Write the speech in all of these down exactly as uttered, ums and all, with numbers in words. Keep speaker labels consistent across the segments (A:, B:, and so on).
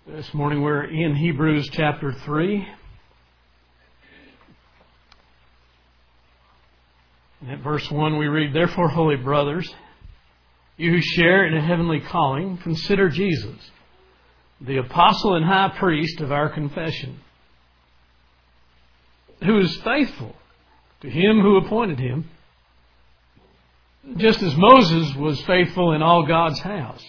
A: This morning we're in Hebrews chapter three. And at verse one we read, "Therefore, holy brothers, you who share in a heavenly calling, consider Jesus, the apostle and high priest of our confession, who is faithful to him who appointed him, just as Moses was faithful in all God's house.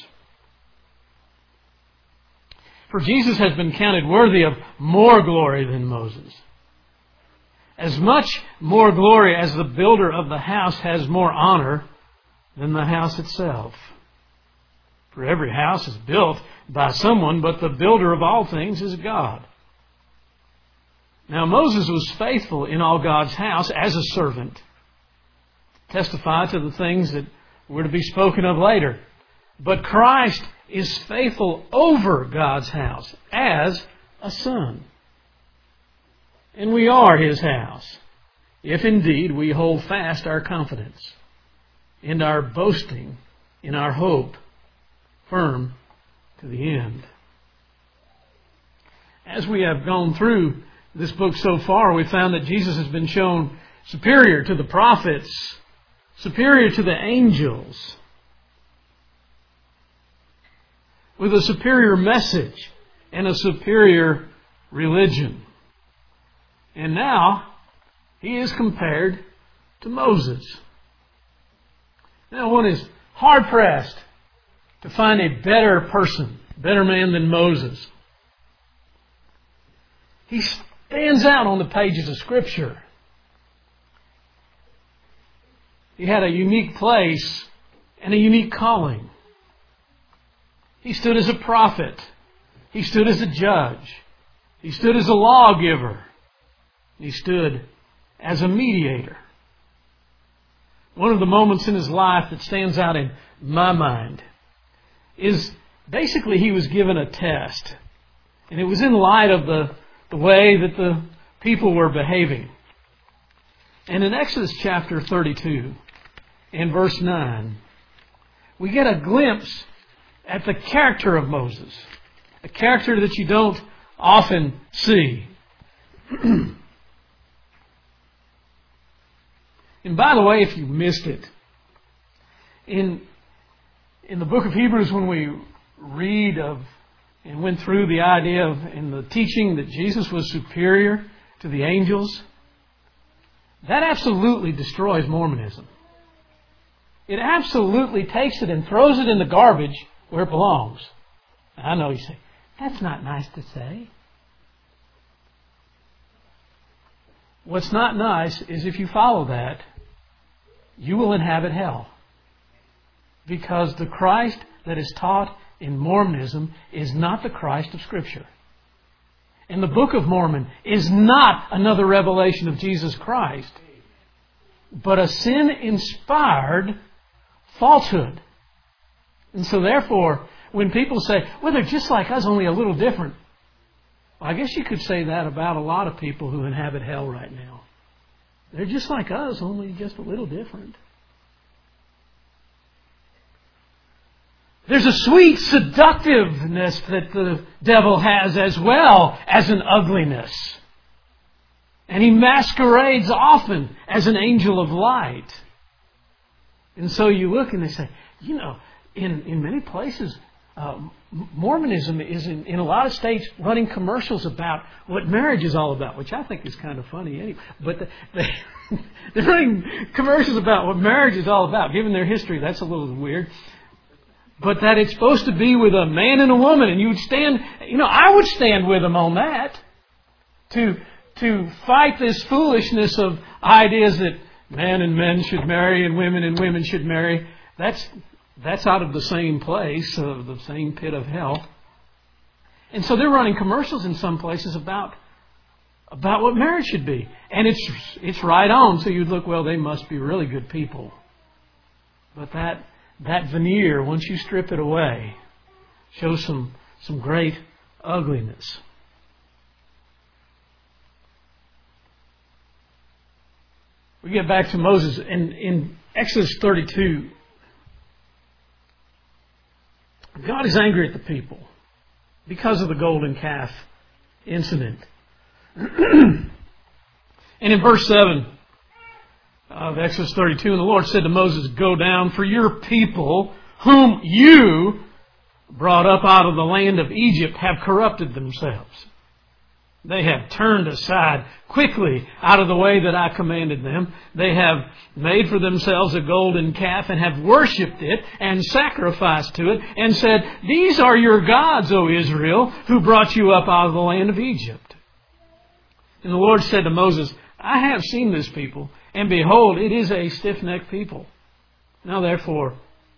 A: For Jesus has been counted worthy of more glory than Moses. As much more glory as the builder of the house has more honor than the house itself. For every house is built by someone, but the builder of all things is God. Now Moses was faithful in all God's house as a servant, to testify to the things that were to be spoken of later. But Christ is faithful over God's house as a son. And we are His house, if indeed we hold fast our confidence and our boasting in our hope firm to the end." As we have gone through this book so far, we found that Jesus has been shown superior to the prophets, superior to the angels, with a superior message and a superior religion. And now, He is compared to Moses. Now, one is hard-pressed to find a better person, better man than Moses. He stands out on the pages of Scripture. He had a unique place and a unique calling. He stood as a prophet. He stood as a judge. He stood as a lawgiver. He stood as a mediator. One of the moments in his life that stands out in my mind is basically he was given a test. And it was in light of the, the way that the people were behaving. And in Exodus chapter thirty-two, in verse nine, we get a glimpse at the character of Moses, a character that you don't often see. And by the way, if you missed it, in in the book of Hebrews, when we read of and went through the idea of in the teaching that Jesus was superior to the angels, that absolutely destroys Mormonism. It absolutely takes it and throws it in the garbage where it belongs. I know you say, that's not nice to say. What's not nice is if you follow that, you will inhabit hell. Because the Christ that is taught in Mormonism is not the Christ of Scripture. And the Book of Mormon is not another revelation of Jesus Christ, but a sin-inspired falsehood. And so therefore, when people say, well, they're just like us, only a little different. Well, I guess you could say that about a lot of people who inhabit hell right now. They're just like us, only just a little different. There's a sweet seductiveness that the devil has as well as an ugliness. And he masquerades often as an angel of light. And so you look and they say, you know, in, in many places, uh, Mormonism is in, in a lot of states running commercials about what marriage is all about, which I think is kind of funny anyway. But the, they, they're running commercials about what marriage is all about. Given their history, that's a little weird. But that it's supposed to be with a man and a woman, and you would stand, you know, I would stand with them on that. To, to fight this foolishness of ideas that men and men should marry and women and women should marry. That's That's out of the same place, of the same pit of hell. And so they're running commercials in some places about about what marriage should be. And it's it's right on. So you'd look, well, they must be really good people. But that that veneer, once you strip it away, shows some some great ugliness. We get back to Moses. In, in Exodus thirty-two, God is angry at the people. because of the golden calf incident. And in verse seven of Exodus thirty-two, and the Lord said to Moses, "Go down, for your people, whom you brought up out of the land of Egypt, have corrupted themselves. They have turned aside quickly out of the way that I commanded them. They have made for themselves a golden calf and have worshipped it and sacrificed to it and said, 'These are your gods, O Israel, who brought you up out of the land of Egypt.' And the Lord said to Moses, 'I have seen this people, and behold, it is a stiff-necked people. Now therefore,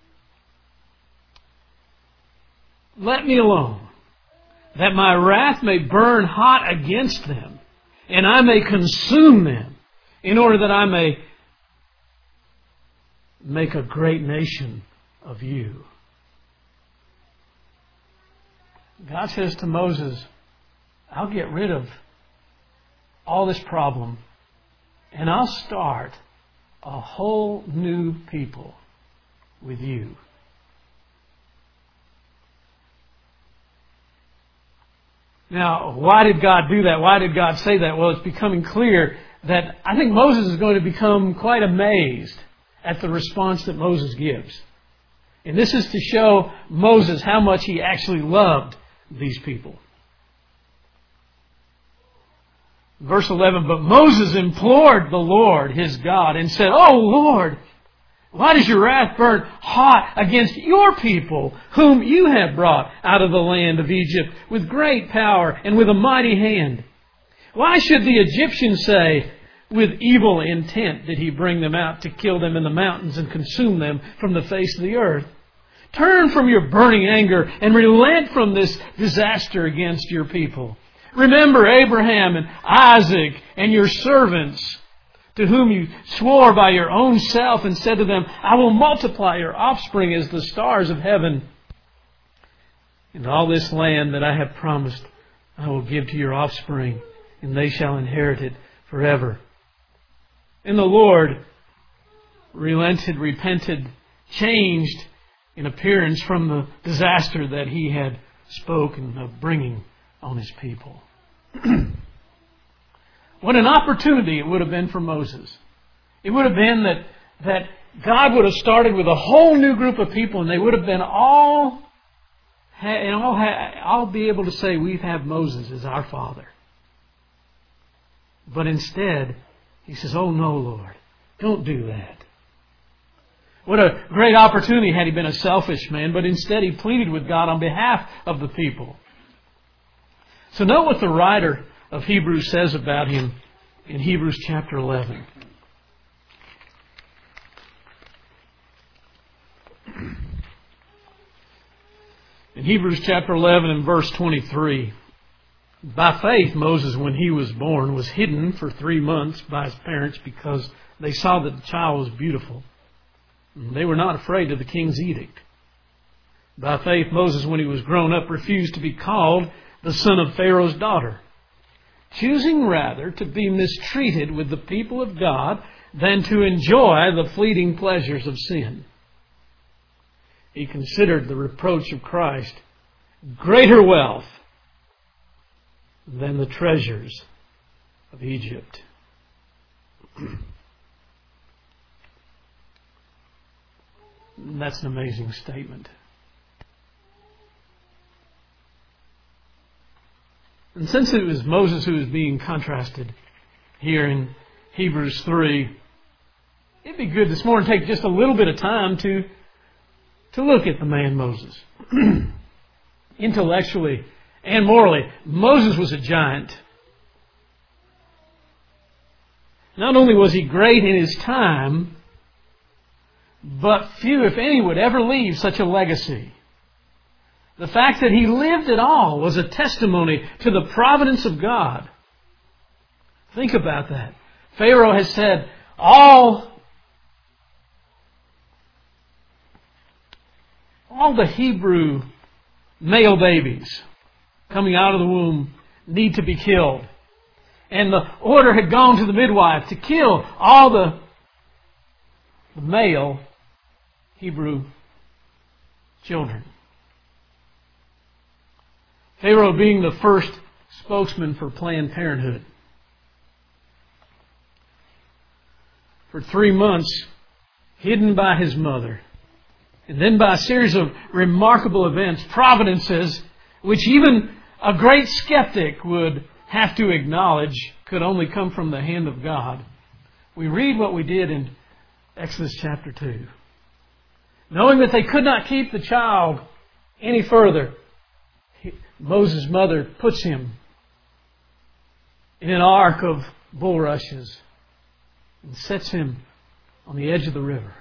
A: let me alone, that my wrath may burn hot against them, and I may consume them, in order that I may make a great nation of you.'" God says to Moses, "I'll get rid of all this problem, and I'll start a whole new people with you." Now, why did God do that? Why did God say that? Well, it's becoming clear that I think Moses is going to become quite amazed at the response that Moses gives. And this is to show Moses how much he actually loved these people. Verse eleven, "But Moses implored the Lord his God and said, 'Oh Lord, why does your wrath burn hot against your people, whom you have brought out of the land of Egypt with great power and with a mighty hand? Why should the Egyptians say, with evil intent did he bring them out to kill them in the mountains and consume them from the face of the earth? Turn from your burning anger and relent from this disaster against your people. Remember Abraham and Isaac and your servants, to whom you swore by your own self and said to them, I will multiply your offspring as the stars of heaven. And all this land that I have promised I will give to your offspring, and they shall inherit it forever.' And the Lord relented, repented, changed in appearance from the disaster that he had spoken of bringing on his people." What an opportunity it would have been for Moses. It would have been that, that God would have started with a whole new group of people, and they would have been all, and all, all be able to say, "We have Moses as our father." But instead, he says, "Oh no, Lord, don't do that." What a great opportunity had he been a selfish man, but instead he pleaded with God on behalf of the people. So note what the writer of Hebrews says about him in Hebrews chapter eleven. In Hebrews chapter eleven and verse twenty-three, "By faith Moses, when he was born, was hidden for three months by his parents because they saw that the child was beautiful. They were not afraid of the king's edict. By faith Moses, when he was grown up, refused to be called the son of Pharaoh's daughter, choosing rather to be mistreated with the people of God than to enjoy the fleeting pleasures of sin. He considered the reproach of Christ greater wealth than the treasures of Egypt." That's an amazing statement. And since it was Moses who was being contrasted here in Hebrews three, it'd be good this morning to take just a little bit of time to, to look at the man Moses. Intellectually and morally, Moses was a giant. Not only was he great in his time, but few, if any, would ever leave such a legacy. The fact that he lived at all was a testimony to the providence of God. Think about that. Pharaoh has said, all, all the Hebrew male babies coming out of the womb need to be killed. And the order had gone to the midwife to kill all the, the male Hebrew children. Pharaoh being the first spokesman for Planned Parenthood. For three months, hidden by his mother, and then by a series of remarkable events, providences, which even a great skeptic would have to acknowledge could only come from the hand of God. We read what we did in Exodus chapter two. Knowing that they could not keep the child any further, Moses' mother puts him in an ark of bulrushes and sets him on the edge of the river.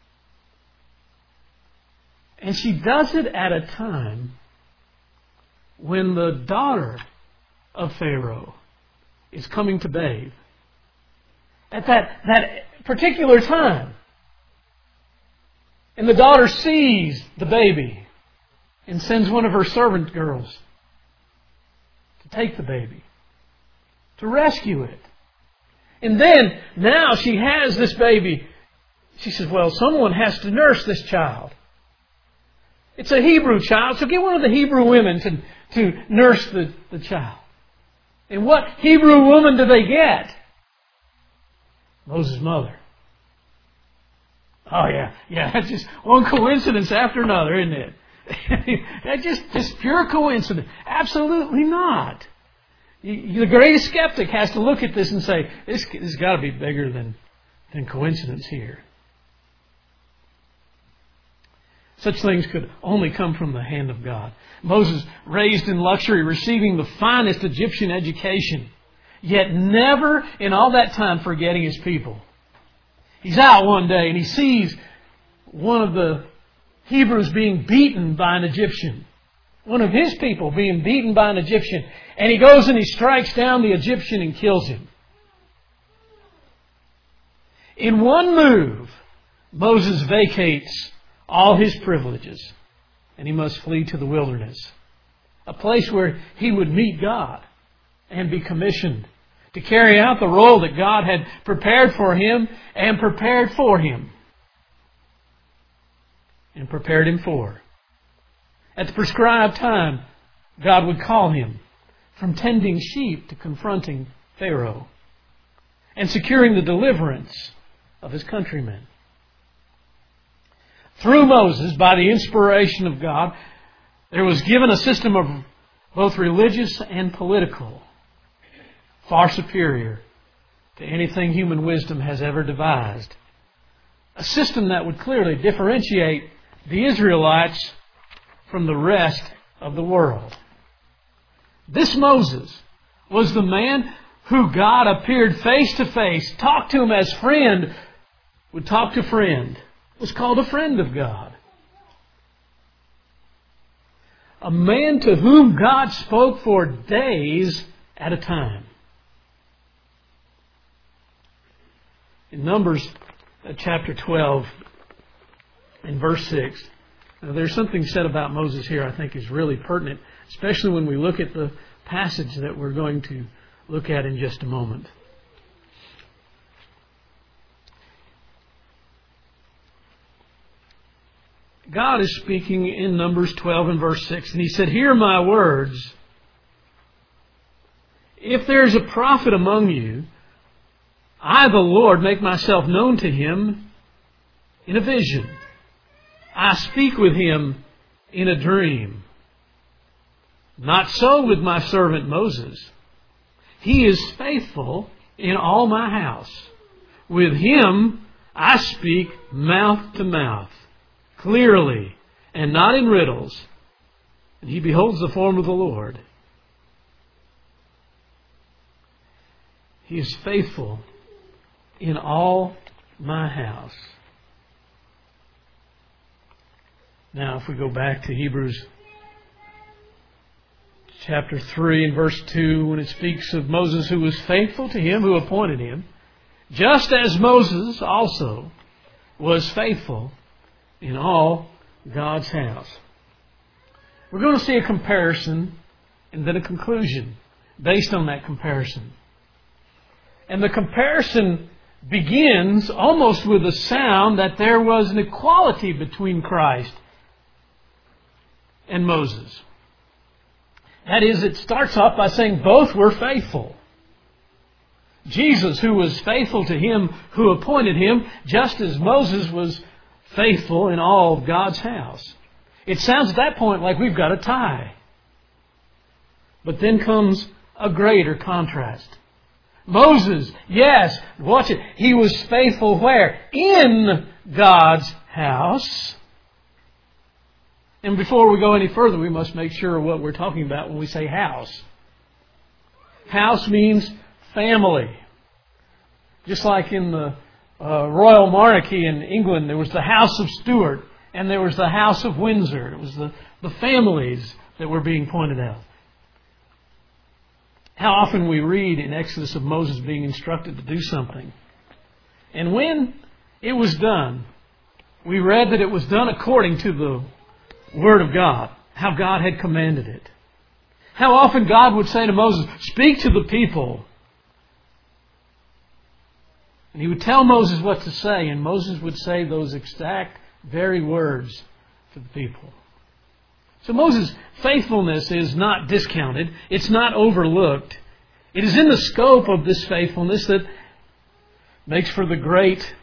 A: And she does it at a time when the daughter of Pharaoh is coming to bathe. At that, that particular time. And the daughter sees the baby and sends one of her servant girls to take the baby, to rescue it. And then, now she has this baby. She says, well, someone has to nurse this child. It's a Hebrew child, so get one of the Hebrew women to, to nurse the, the child. And what Hebrew woman do they get? Moses' mother. Oh yeah, yeah, that's just one coincidence after another, isn't it? That's just, just pure coincidence. Absolutely not. The greatest skeptic has to look at this and say, this, this has got to be bigger than, than coincidence here. Such things could only come from the hand of God. Moses, raised in luxury, receiving the finest Egyptian education, yet never in all that time forgetting his people. He's out one day and he sees one of the Hebrews being beaten by an Egyptian. One of his people being beaten by an Egyptian. And he goes and he strikes down the Egyptian and kills him. In one move, Moses vacates all his privileges. And he must flee to the wilderness. A place where he would meet God and be commissioned to carry out the role that God had prepared for him and prepared for him. And prepared him for. At the prescribed time, God would call him from tending sheep to confronting Pharaoh and securing the deliverance of his countrymen. Through Moses, by the inspiration of God, there was given a system of both religious and political, far superior to anything human wisdom has ever devised. A system that would clearly differentiate the Israelites from the rest of the world. This Moses was the man who God appeared face to face, talked to him as friend would talk to friend, was called a friend of God. A man to whom God spoke for days at a time. In Numbers chapter twelve, in verse six, now there's something said about Moses here I think is really pertinent, especially when we look at the passage that we're going to look at in just a moment. God is speaking in Numbers twelve and verse six, and He said, "Hear my words. If there is a prophet among you, I, the Lord, make myself known to him in a vision. I speak with him in a dream. Not so with my servant Moses. He is faithful in all my house. With him I speak mouth to mouth, clearly, and not in riddles. And he beholds the form of the Lord. He is faithful in all my house." Now, if we go back to Hebrews chapter three and verse two, when it speaks of Moses who was faithful to him who appointed him, just as Moses also was faithful in all God's house. We're going to see a comparison and then a conclusion based on that comparison. And the comparison begins almost with the sound that there was an equality between Christ and Moses. That is, it starts off by saying both were faithful. Jesus, who was faithful to Him who appointed him, just as Moses was faithful in all of God's house. It sounds at that point like we've got a tie. But then comes a greater contrast. Moses, yes, watch it. He was faithful where? In God's house. And before we go any further, we must make sure what we're talking about when we say house. House means family. Just like in the uh, royal monarchy in England, there was the House of Stuart and there was the House of Windsor. It was the, the families that were being pointed out. How often we read in Exodus of Moses being instructed to do something. And when it was done, we read that it was done according to the Word of God, how God had commanded it. How often God would say to Moses, speak to the people. And He would tell Moses what to say, and Moses would say those exact very words to the people. So Moses' faithfulness is not discounted. It's not overlooked. It is in the scope of this faithfulness that makes for the great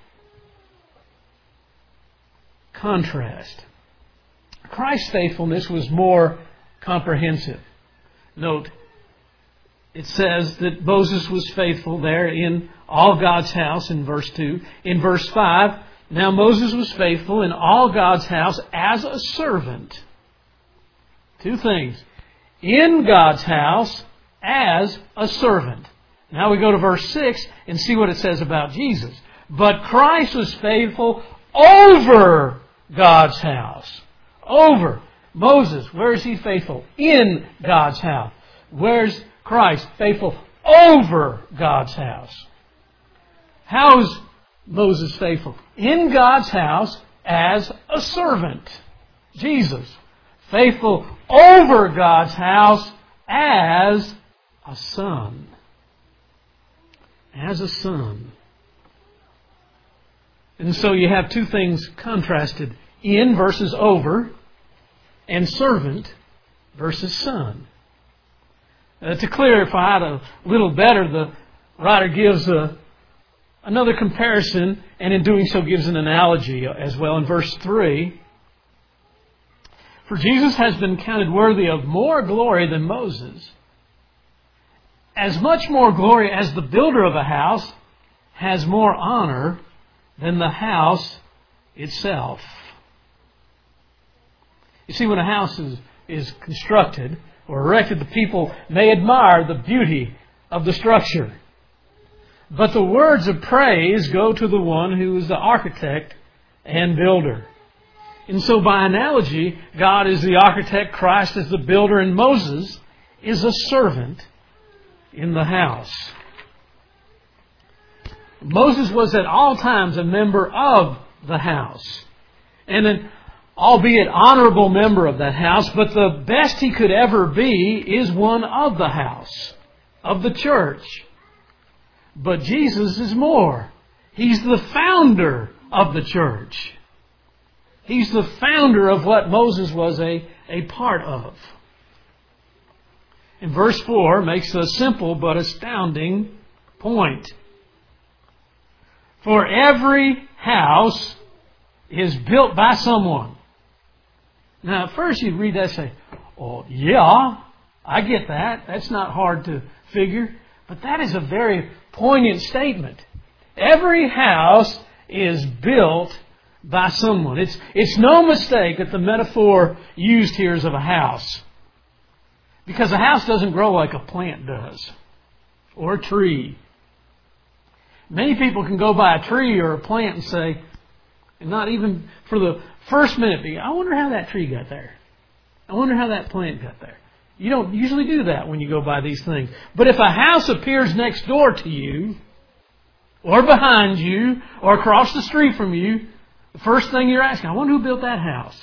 A: contrast. Christ's faithfulness was more comprehensive. Note, it says that Moses was faithful there in all God's house in verse two. In verse five, now Moses was faithful in all God's house as a servant. Two things. In God's house as a servant. Now we go to verse six and see what it says about Jesus. But Christ was faithful over God's house. Over. Moses, where is he faithful? In God's house. Where's Christ faithful over God's house? How is Moses faithful? In God's house as a servant. Jesus, faithful over God's house as a son. As a son. And so you have two things contrasted. In versus over, and servant versus son. Uh, to clarify it a little better, the writer gives a, another comparison, and in doing so gives an analogy as well in verse three. For Jesus has been counted worthy of more glory than Moses, as much more glory as the builder of a house has more honor than the house itself. You see, when a house is, is constructed or erected, the people may admire the beauty of the structure. But the words of praise go to the one who is the architect and builder. And so by analogy, God is the architect, Christ is the builder, and Moses is a servant in the house. Moses was at all times a member of the house. And an albeit honorable member of that house, but the best he could ever be is one of the house, of the church. But Jesus is more. He's the founder of the church. He's the founder of what Moses was a, a part of. And verse four makes a simple but astounding point. For every house is built by someone. Now, at first you'd read that and say, oh, yeah, I get that. That's not hard to figure. But that is a very poignant statement. Every house is built by someone. It's, it's no mistake that the metaphor used here is of a house. Because a house doesn't grow like a plant does. Or a tree. Many people can go by a tree or a plant and say, and not even for the first minute, I wonder how that tree got there. I wonder how that plant got there. You don't usually do that when you go by these things. But if a house appears next door to you, or behind you, or across the street from you, the first thing you're asking, I wonder who built that house.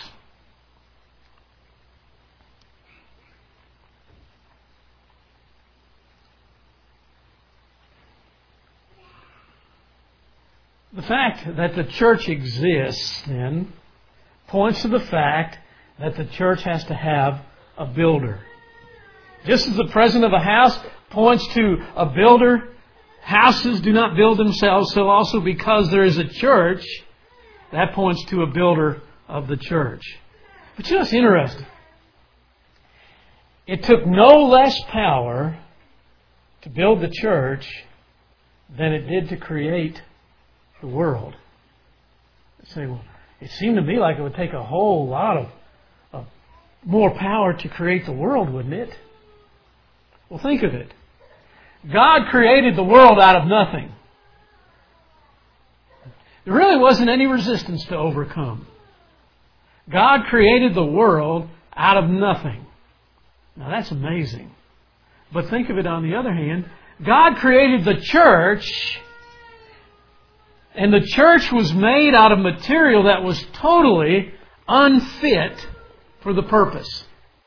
A: The fact that the church exists, then, points to the fact that the church has to have a builder. Just as the present of a house points to a builder, houses do not build themselves, so also because there is a church, that points to a builder of the church. But you know what's interesting? It took no less power to build the church than it did to create the world. You say, well, it seemed to me like it would take a whole lot of, of more power to create the world, wouldn't it? Well, think of it. God created the world out of nothing. There really wasn't any resistance to overcome. God created the world out of nothing. Now that's amazing. But think of it on the other hand. God created the church, and the church was made out of material that was totally unfit for the purpose.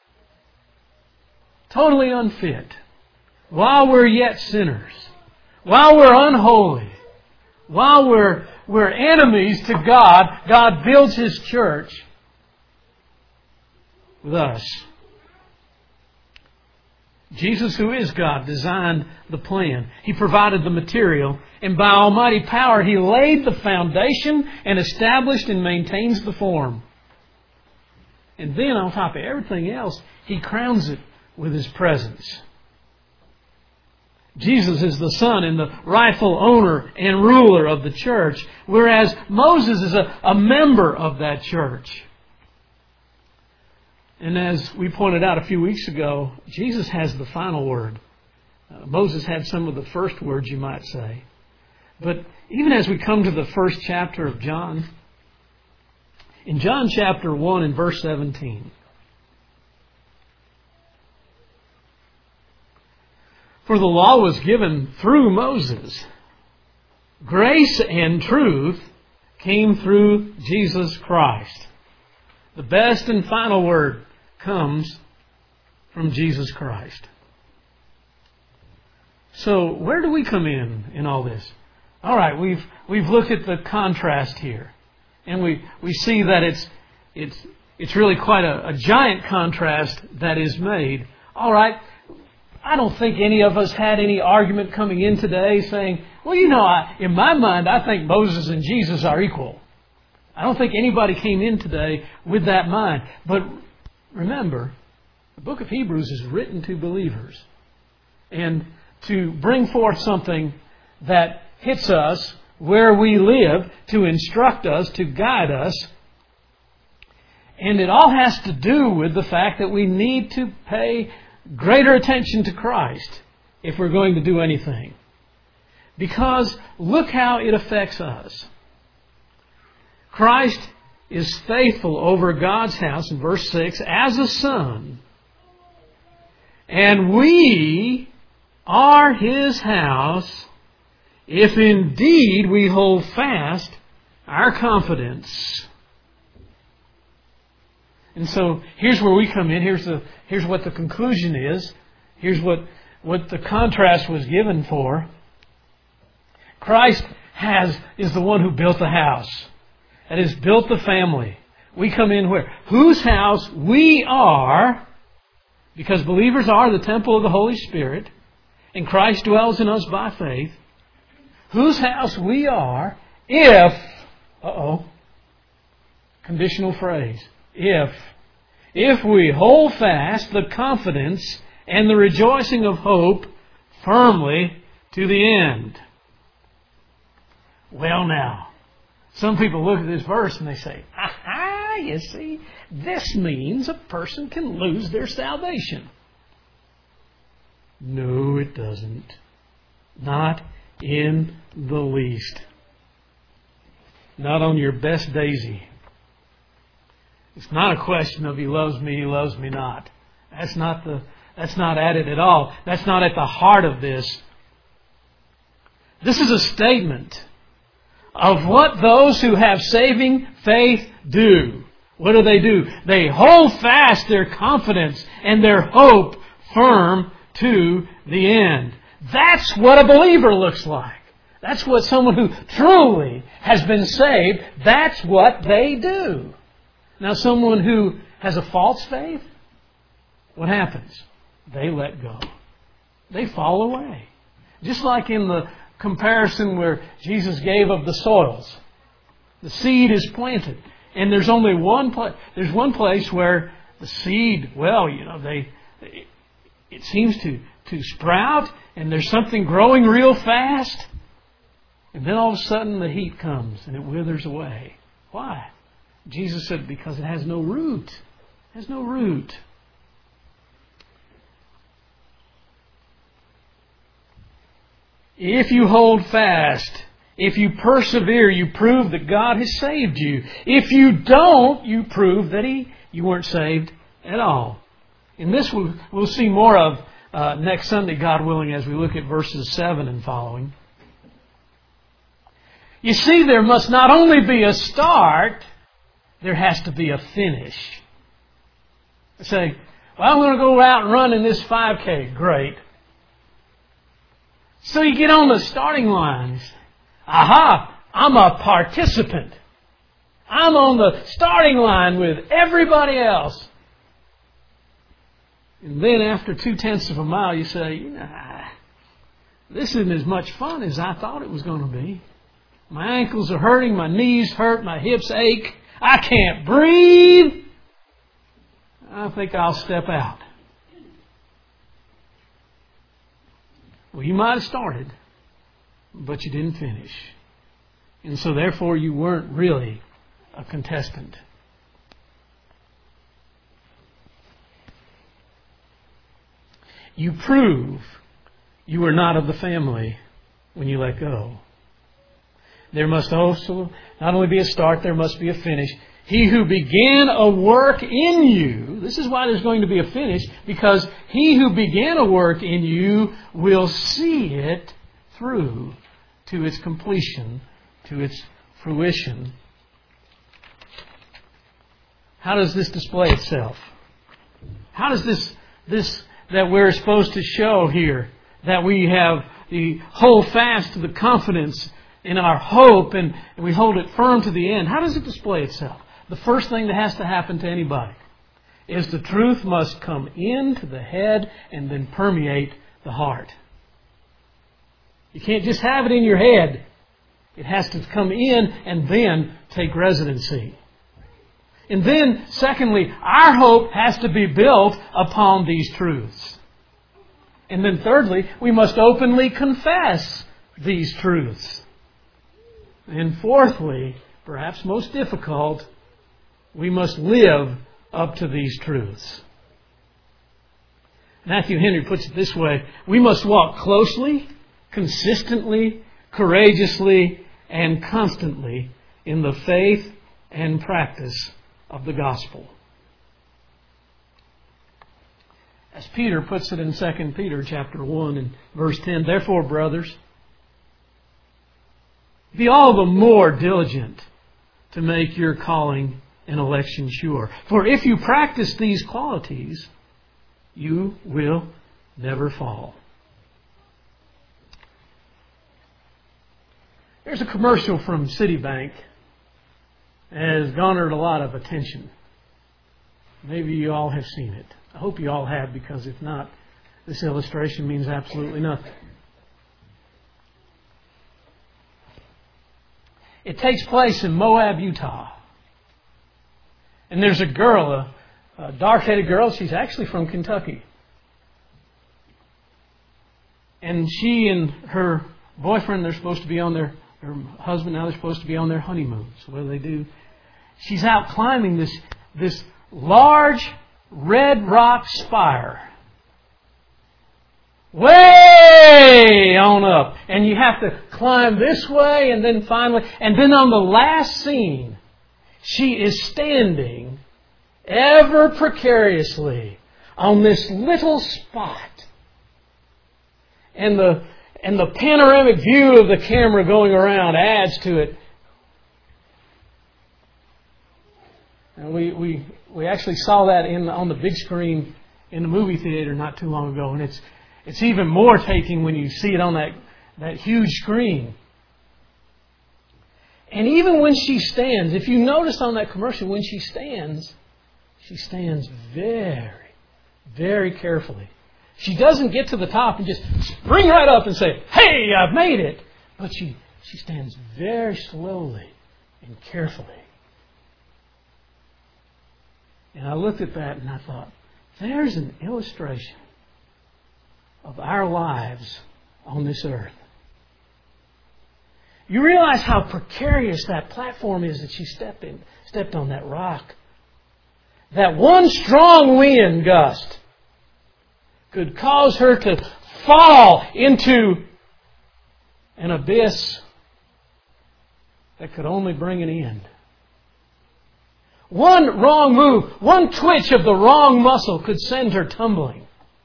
A: Totally unfit. While we're yet sinners, while we're unholy, while we're, we're enemies to God, God builds His church with us. Jesus, who is God, designed the plan. He provided the material, and by almighty power He laid the foundation and established and maintains the form. And then on top of everything else, He crowns it with His presence. Jesus is the Son and the rightful owner and ruler of the church, whereas Moses is a, a member of that church. And as we pointed out a few weeks ago, Jesus has the final word. Uh, Moses had some of the first words, you might say. But even as we come to the first chapter of John, in John chapter one and verse seventeen, for the law was given through Moses. Grace and truth came through Jesus Christ. The best and final word comes from Jesus Christ. So where do we come in in all this? All right, we've we've looked at the contrast here, and we we see that it's it's it's really quite a, a giant contrast that is made. All right. I don't think any of us had any argument coming in today saying, well, you know, I, in my mind, I think Moses and Jesus are equal. I don't think anybody came in today with that mind. But remember, the book of Hebrews is written to believers. And to bring forth something that hits us where we live, to instruct us, to guide us. And it all has to do with the fact that we need to pay greater attention to Christ if we're going to do anything. Because look how it affects us. Christ is faithful over God's house, in verse six, as a son. And we are His house if indeed we hold fast our confidence. And so here's where we come in. Here's the here's what the conclusion is. Here's what, what the contrast was given for. Christ has is the one who built the house. That is, built the family. We come in where? Whose house we are, because believers are the temple of the Holy Spirit, and Christ dwells in us by faith. Whose house we are if, uh-oh, conditional phrase, if, if we hold fast the confidence and the rejoicing of hope firmly to the end. Well now, some people look at this verse and they say, aha, you see, this means a person can lose their salvation. No, it doesn't. Not in the least. Not on your best daisy. It's not a question of He loves me, He loves me not. That's not the that's not at it at all. That's not at the heart of this. This is a statement of what those who have saving faith do. What do they do? They hold fast their confidence and their hope firm to the end. That's what a believer looks like. That's what someone who truly has been saved, that's what they do. Now, someone who has a false faith, what happens? they let go. They fall away. Just like in the comparison where Jesus gave of the soils. The seed is planted. And there's only one place, there's one place where the seed, well, you know, they, it seems to, to sprout, and there's something growing real fast. And then all of a sudden the heat comes and it withers away. Why? Jesus said, because it has no root. It has no root. If you hold fast, if you persevere, you prove that God has saved you. If you don't, you prove that He you weren't saved at all. And this we'll, we'll see more of uh, next Sunday, God willing, as we look at verses seven and following. You see, there must not only be a start, there has to be a finish. I say, well, I'm going to go out and run in this five K. Great. So you get on the starting lines. Aha! I'm a participant. I'm on the starting line with everybody else. And then after two-tenths of a mile, you say, nah, this isn't as much fun as I thought it was going to be. My ankles are hurting, my knees hurt, my hips ache. I can't breathe. I think I'll step out. Well, you might have started, but you didn't finish. And so therefore you weren't really a contestant. You prove you are not of the family when you let go. There must also not only be a start, there must be a finish. He who began a work in you, this is why there's going to be a finish, because he who began a work in you will see it through to its completion, to its fruition. How does this display itself? How does this, this that we're supposed to show here, that we have the hold fast to the confidence in our hope and, and we hold it firm to the end, how does it display itself? The first thing that has to happen to anybody is the truth must come into the head and then permeate the heart. You can't just have it in your head. It has to come in and then take residency. And then, secondly, our hope has to be built upon these truths. And then thirdly, we must openly confess these truths. And fourthly, perhaps most difficult, we must live up to these truths. Matthew Henry puts it this way: we must walk closely, consistently, courageously, and constantly in the faith and practice of the gospel. As Peter puts it in Second Peter chapter one and verse ten, therefore, brothers, be all the more diligent to make your calling and election sure. For if you practice these qualities, you will never fall. There's a commercial from Citibank that has garnered a lot of attention. Maybe you all have seen it. I hope you all have, because if not, this illustration means absolutely nothing. It takes place in Moab, Utah. And there's a girl, a, a dark-headed girl. She's actually from Kentucky. And she and her boyfriend, they're supposed to be on their, her husband, now they're supposed to be on their honeymoon. So what do they do? She's out climbing this, this large red rock spire. Way on up. And you have to climb this way and then finally, and then on the last scene, she is standing ever precariously on this little spot. And the, and the panoramic view of the camera going around adds to it. And we, we, we actually saw that in, on the big screen in the movie theater not too long ago. And it's, it's even more taking when you see it on that, that huge screen. And even when she stands, if you notice on that commercial, when she stands, she stands very, very carefully. She doesn't get to the top and just spring right up and say, "Hey, I've made it." But she, she stands very slowly and carefully. And I looked at that and I thought, there's an illustration of our lives on this earth. You realize how precarious that platform is that she stepped in, stepped on that rock. That one strong wind gust could cause her to fall into an abyss that could only bring an end. One wrong move, one twitch of the wrong muscle could send her tumbling.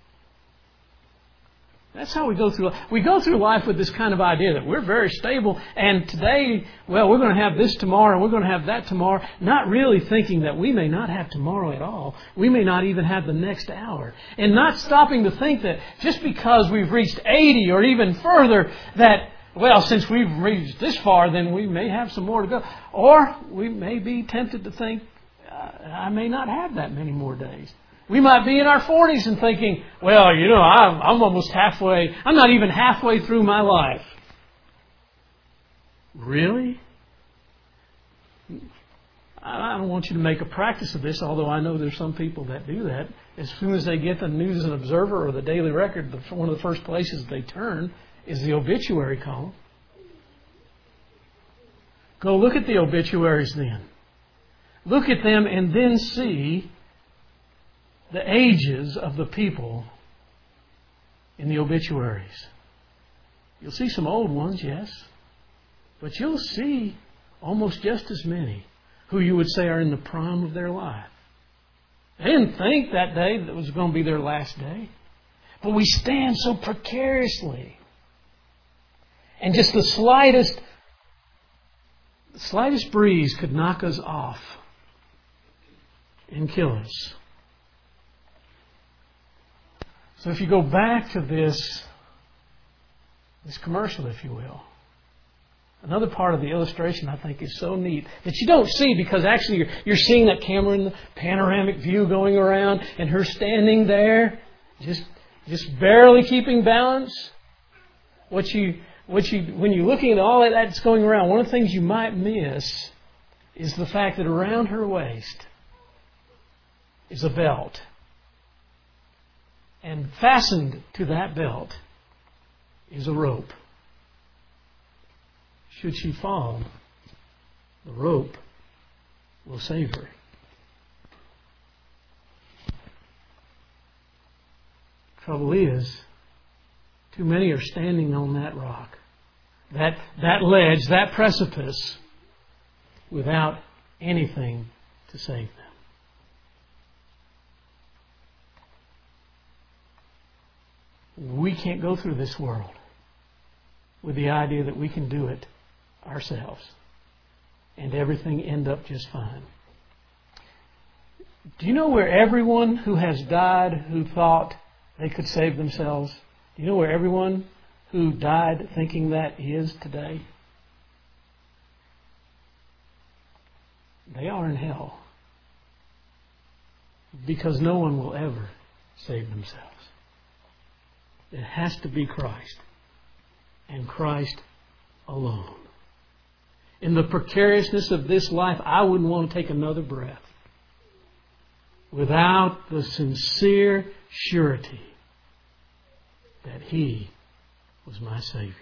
A: That's how we go through life. We go through life with this kind of idea that we're very stable, and today, well, we're going to have this tomorrow, and we're going to have that tomorrow, not really thinking that we may not have tomorrow at all. We may not even have the next hour. And not stopping to think that just because we've reached eighty or even further, that, well, since we've reached this far, then we may have some more to go. Or we may be tempted to think, uh, I may not have that many more days. We might be in our forties and thinking, well, you know, I'm, I'm almost halfway, I'm not even halfway through my life. Really? I don't want you to make a practice of this, although I know there's some people that do that. As soon as they get the News and Observer or the Daily Record, one of the first places they turn is the obituary column. Go look at the obituaries then. Look at them and then see the ages of the people in the obituaries. You'll see some old ones, yes, but you'll see almost just as many who you would say are in the prime of their life. They didn't think that day that was going to be their last day, but we stand so precariously, and just the slightest, the slightest breeze could knock us off and kill us. So if you go back to this, this commercial, if you will, another part of the illustration I think is so neat that you don't see, because actually you're, you're seeing that camera in the panoramic view going around and her standing there, just just barely keeping balance. What you what you when you're looking at all of that's going around, one of the things you might miss is the fact that around her waist is a belt. And fastened to that belt is a rope. Should she fall, the rope will save her. Trouble is, too many are standing on that rock, that, that ledge, that precipice, without anything to save them. We can't go through this world with the idea that we can do it ourselves and everything end up just fine. Do you know where everyone who has died who thought they could save themselves, do you know where everyone who died thinking that is today? They are in hell. Because no one will ever save themselves. It has to be Christ, and Christ alone. In the precariousness of this life, I wouldn't want to take another breath without the sincere surety that He was my Savior.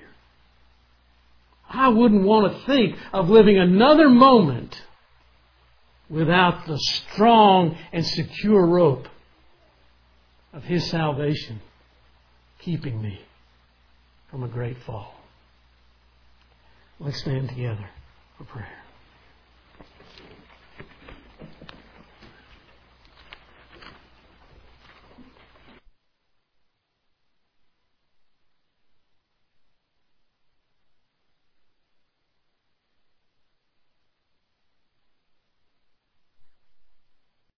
A: I wouldn't want to think of living another moment without the strong and secure rope of His salvation keeping me from a great fall. Let's stand together for prayer.